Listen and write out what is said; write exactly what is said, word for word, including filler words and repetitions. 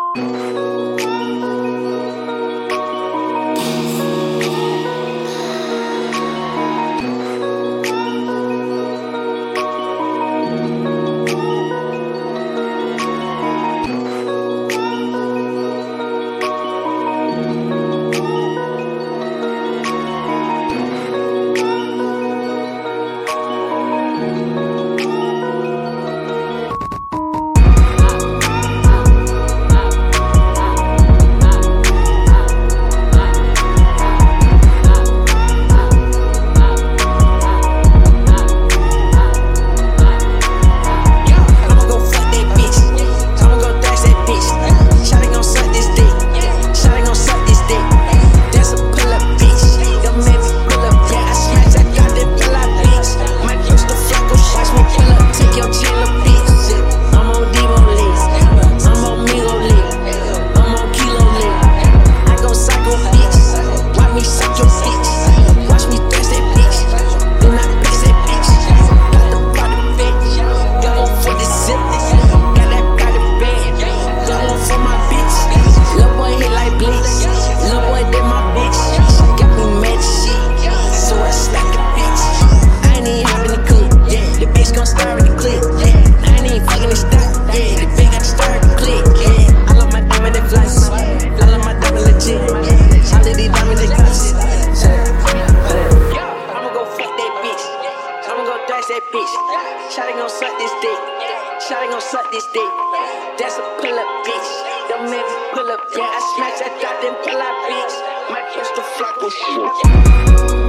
That bitch, shawty gon' suck this dick. Shawty gon' suck this dick. That's a pull up, bitch. Don't make me pull up, yeah. I smash that dot, then pull out, bitch. My pistol flock with shit.